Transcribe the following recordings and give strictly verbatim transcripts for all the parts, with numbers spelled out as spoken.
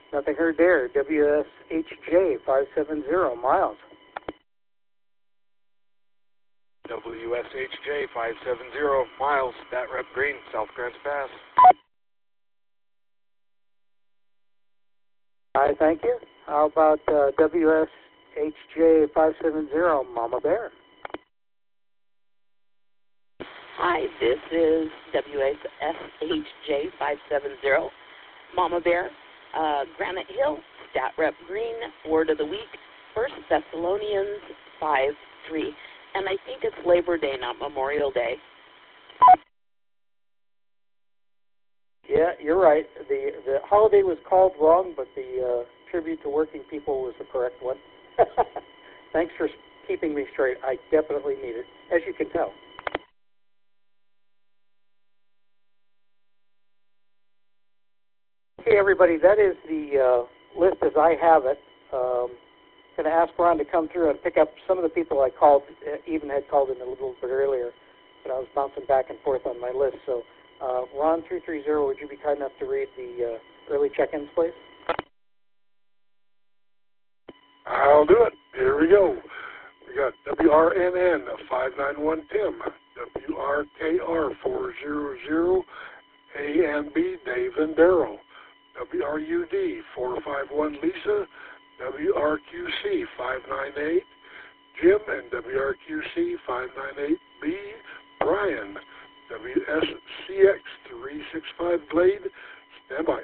Nothing heard there. W S H J five seven zero, Miles. W S H J five seven zero, Miles, Stat Rep Green, South Grants Pass. Hi, thank you. How about uh, W S H J five seven zero, Mama Bear? Hi, this is W S H J five seven zero, Mama Bear, uh, Granite Hill, Stat Rep Green, Word of the Week, First Thessalonians five three. And I think it's Labor Day, not Memorial Day. Yeah, you're right. The the holiday was called wrong, but the uh, tribute to working people was the correct one. Thanks for keeping me straight. I definitely need it, as you can tell. Okay, everybody, that is the uh, list as I have it. Um, going to ask Ron to come through and pick up some of the people I called, uh, even had called in a little bit earlier, but I was bouncing back and forth on my list. So, uh, Ron three three zero, would you be kind enough to read the uh, early check-ins, please? I'll do it. Here we go. We got W R N N five nine one Tim, W R K R four zero zero, A and B Dave and Daryl, W R U D four five one Lisa, W R Q C five nine eight Jim, and W R Q C five nine eight B Brian, W S C X three six five Glade, stand by.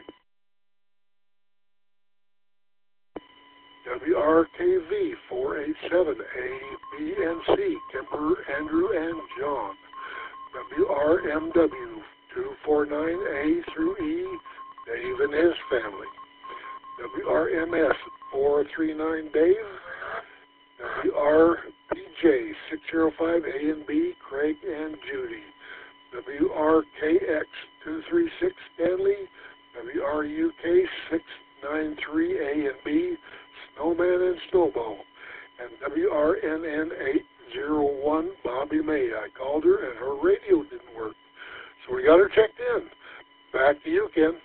W R K V four eight seven A, B, and C, Kimber, Andrew, and John. W R M W two four nine A through E, Dave and his family. W R M S four three nine Dave. W R P J six zero five A and B, Craig and Judy. W R K X two three six Stanley. W R U K six nine three A and B, Snowman and Snowball. And W R N N eight zero one Bobby May. I called her and her radio didn't work. So we got her checked in. Back to you, Ken.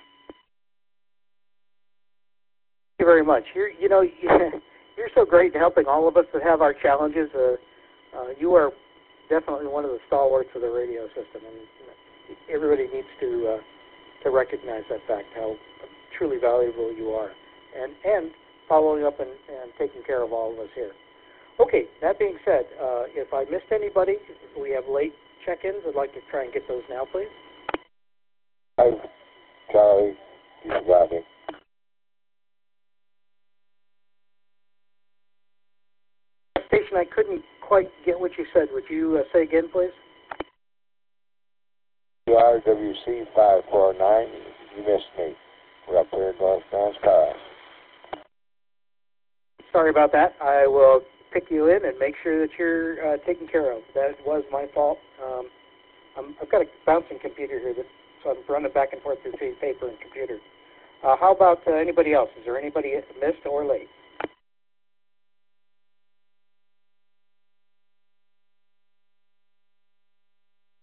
Thank you very much. You're, you know, you're so great in helping all of us that have our challenges. Uh, uh, you are definitely one of the stalwarts of the radio system, and everybody needs to uh, to recognize that fact, how truly valuable you are, and and following up and, and taking care of all of us here. Okay, that being said, uh, if I missed anybody, we have late check-ins. I'd like to try and get those now, please. Hi, Charlie. You got me. Station, I couldn't quite get what you said. Would you uh, say again, please? R W C five four nine. You missed me. We're up there in North Grants Pass. Sorry about that. I will pick you in and make sure that you're uh, taken care of. That was my fault. Um, I'm, I've got a bouncing computer here, that, so I'm running back and forth between paper and computer. Uh, how about uh, anybody else? Is there anybody missed or late?